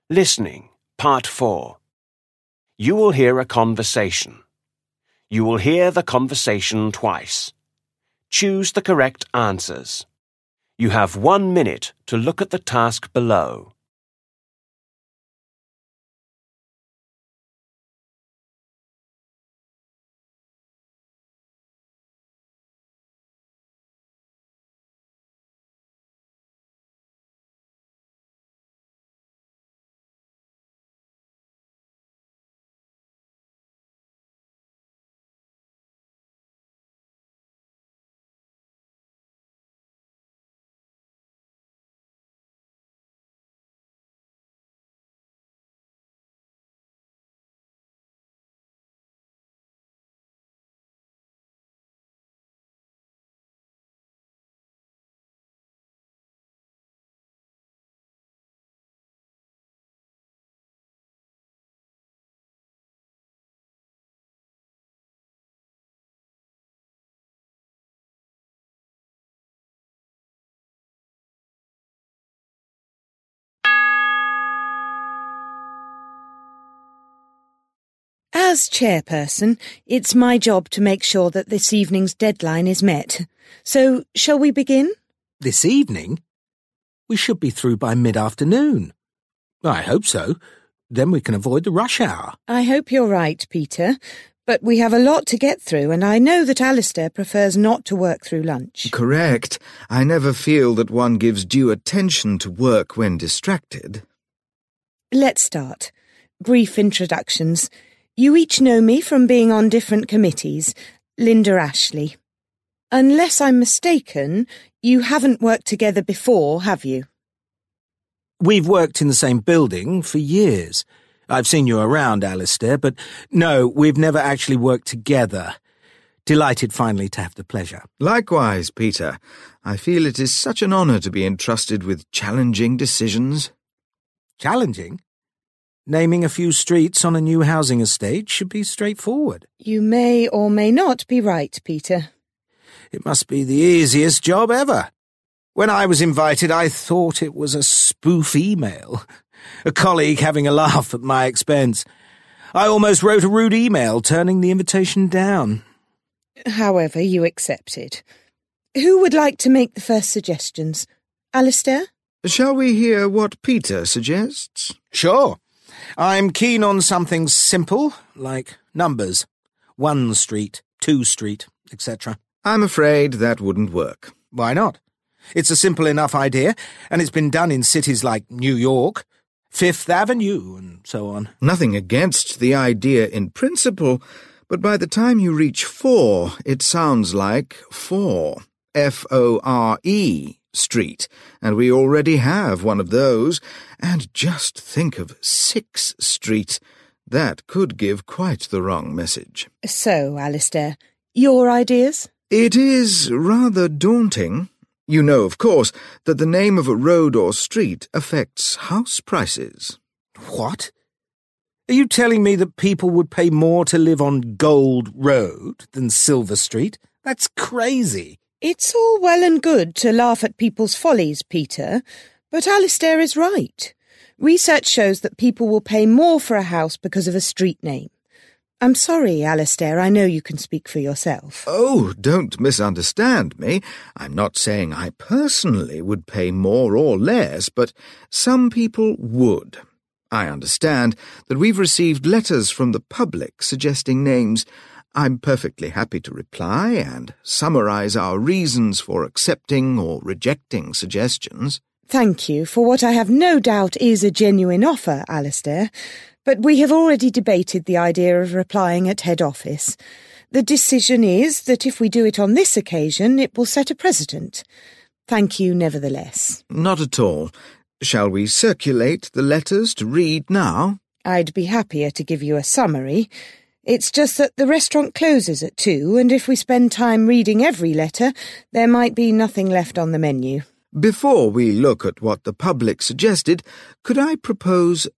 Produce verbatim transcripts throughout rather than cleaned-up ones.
Listening, Part four. You will hear a conversation. You will hear the conversation twice. Choose the correct answers. You have one minute to look at the task below. As chairperson, it's my job to make sure that this evening's deadline is met. So, shall we begin? This evening? We should be through by mid-afternoon. I hope so. Then we can avoid the rush hour. I hope you're right, Peter. But we have a lot to get through, and I know that Alistair prefers not to work through lunch. Correct. I never feel that one gives due attention to work when distracted. Let's start. Brief introductions. You each know me from being on different committees. Linda Ashley. Unless I'm mistaken, you haven't worked together before, have you? We've worked in the same building for years. I've seen you around, Alistair, but no, we've never actually worked together. Delighted finally to have the pleasure. Likewise, Peter. I feel it is such an honour to be entrusted with challenging decisions. Challenging? Naming a few streets on a new housing estate should be straightforward. You may or may not be right, Peter. It must be the easiest job ever. When I was invited, I thought it was a spoof email. A colleague having a laugh at my expense. I almost wrote a rude email turning the invitation down. However, you accepted. Who would like to make the first suggestions? Alistair? Shall we hear what Peter suggests? Sure. I'm keen on something simple, like numbers. One street, two street, et cetera. I'm afraid that wouldn't work. Why not? It's a simple enough idea, and it's been done in cities like New York, Fifth Avenue, and so on. Nothing against the idea in principle, but by the time you reach four, it sounds like four. F O R E. Street, and we already have one of those. And just think of Six Street. That could give quite the wrong message. So, Alistair, your ideas? It is rather daunting. You know, of course, that the name of a road or street affects house prices. What? Are you telling me that people would pay more to live on Gold Road than Silver Street? That's crazy. It's all well and good to laugh at people's follies, Peter, but Alistair is right. Research shows that people will pay more for a house because of a street name. I'm sorry, Alistair, I know you can speak for yourself. Oh, don't misunderstand me. I'm not saying I personally would pay more or less, but some people would. I understand that we've received letters from the public suggesting names. I'm perfectly happy to reply and summarise our reasons for accepting or rejecting suggestions. Thank you for what I have no doubt is a genuine offer, Alistair, but we have already debated the idea of replying at head office. The decision is that if we do it on this occasion, it will set a precedent. Thank you nevertheless. Not at all. Shall we circulate the letters to read now? I'd be happier to give you a summary. It's just that the restaurant closes at two, and if we spend time reading every letter, there might be nothing left on the menu. Before we look at what the public suggested, could I propose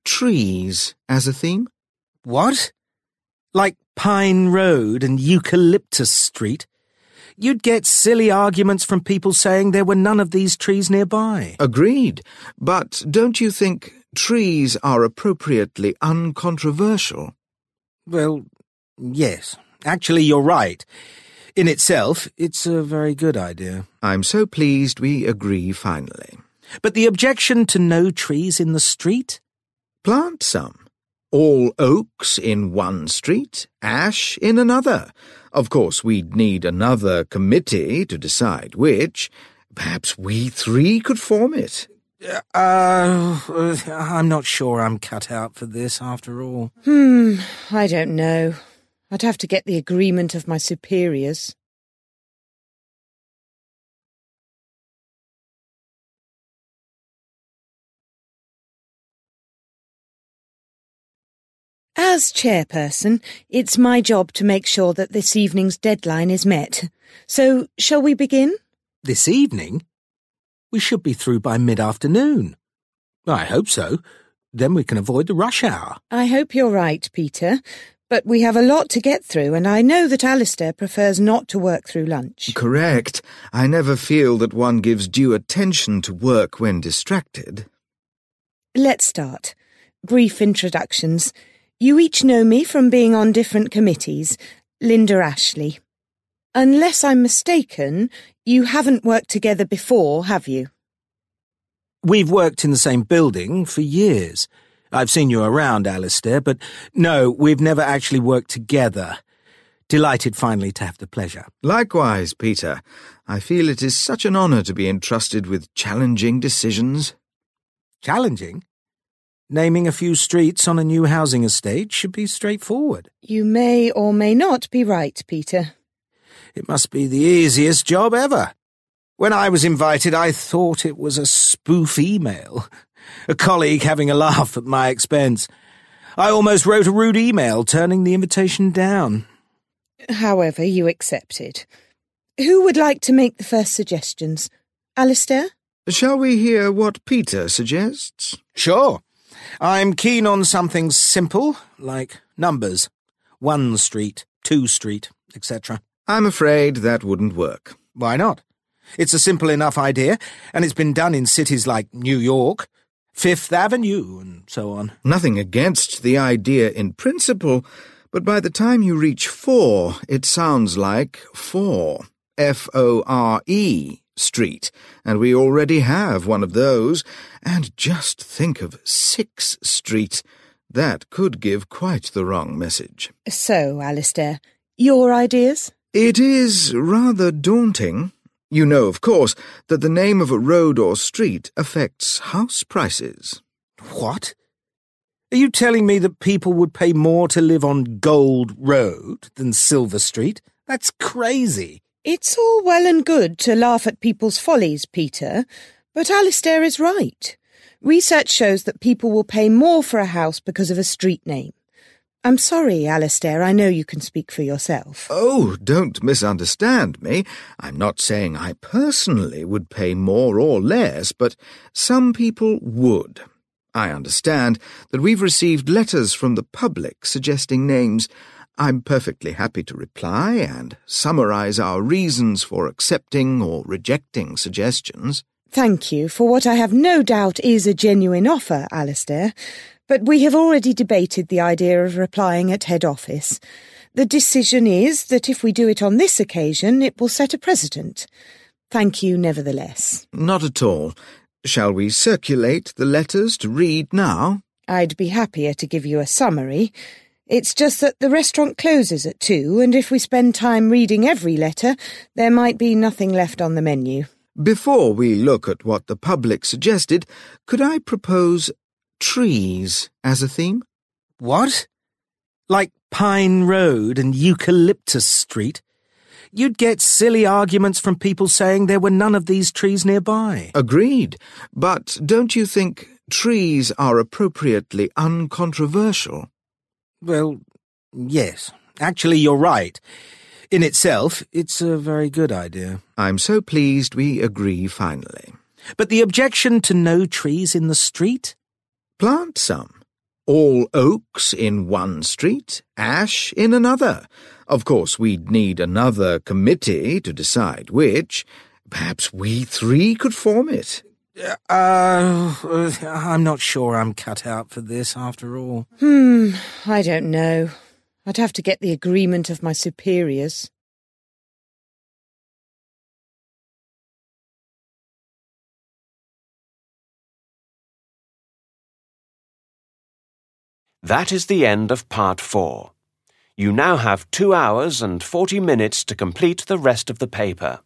trees as a theme? What? Like Pine Road and Eucalyptus Street? You'd get silly arguments from people saying there were none of these trees nearby. Agreed. But don't you think trees are appropriately uncontroversial? Well, yes. Actually, you're right. In itself, it's a very good idea. I'm so pleased we agree finally. But the objection to no trees in the street? Plant some. All oaks in one street, ash in another. Of course, we'd need another committee to decide which. Perhaps we three could form it. Uh, I'm not sure I'm cut out for this, after all. Hmm, I don't know. I'd have to get the agreement of my superiors. As chairperson, it's my job to make sure that this evening's deadline is met. So, shall we begin? This evening? We should be through by mid-afternoon. I hope so. Then we can avoid the rush hour. I hope you're right, Peter. But we have a lot to get through, and I know that Alistair prefers not to work through lunch. Correct. I never feel that one gives due attention to work when distracted. Let's start. Brief introductions. You each know me from being on different committees. Linda Ashley. Unless I'm mistaken, you haven't worked together before, have you? We've worked in the same building for years. I've seen you around, Alistair, but no, we've never actually worked together. Delighted finally to have the pleasure. Likewise, Peter. I feel it is such an honour to be entrusted with challenging decisions. Challenging? Naming a few streets on a new housing estate should be straightforward. You may or may not be right, Peter. It must be the easiest job ever. When I was invited, I thought it was a spoof email. A colleague having a laugh at my expense. I almost wrote a rude email turning the invitation down. However, you accepted. Who would like to make the first suggestions? Alistair? Shall we hear what Peter suggests? Sure. I'm keen on something simple, like numbers. One street, two street, et cetera. I'm afraid that wouldn't work. Why not? It's a simple enough idea, and it's been done in cities like New York, Fifth Avenue, and so on. Nothing against the idea in principle, but by the time you reach four, it sounds like four. F O R E Street, and we already have one of those. And just think of Six Street. That could give quite the wrong message. So, Alistair, your ideas? It is rather daunting. You know, of course, that the name of a road or street affects house prices. What? Are you telling me that people would pay more to live on Gold Road than Silver Street? That's crazy. It's all well and good to laugh at people's follies, Peter, but Alistair is right. Research shows that people will pay more for a house because of a street name. I'm sorry, Alistair, I know you can speak for yourself. Oh, don't misunderstand me. I'm not saying I personally would pay more or less, but some people would. I understand that we've received letters from the public suggesting names. I'm perfectly happy to reply and summarize our reasons for accepting or rejecting suggestions. Thank you for what I have no doubt is a genuine offer, Alistair. But we have already debated the idea of replying at head office. The decision is that if we do it on this occasion, it will set a precedent. Thank you nevertheless. Not at all. Shall we circulate the letters to read now? I'd be happier to give you a summary. It's just that the restaurant closes at two, and if we spend time reading every letter, there might be nothing left on the menu. Before we look at what the public suggested, could I propose trees as a theme? What? Like Pine Road and Eucalyptus Street? You'd get silly arguments from people saying there were none of these trees nearby. Agreed. But don't you think trees are appropriately uncontroversial? Well, yes. Actually, you're right. In itself, it's a very good idea. I'm so pleased we agree finally. But the objection to no trees in the street? Plant some. all oaks in one street, ash in another. Of course, we'd need another committee to decide which. Perhaps we three could form it. Uh, I'm not sure I'm cut out for this, after all. Hmm, I don't know. I'd have to get the agreement of my superiors. That is the end of part four. You now have two hours and forty minutes to complete the rest of the paper.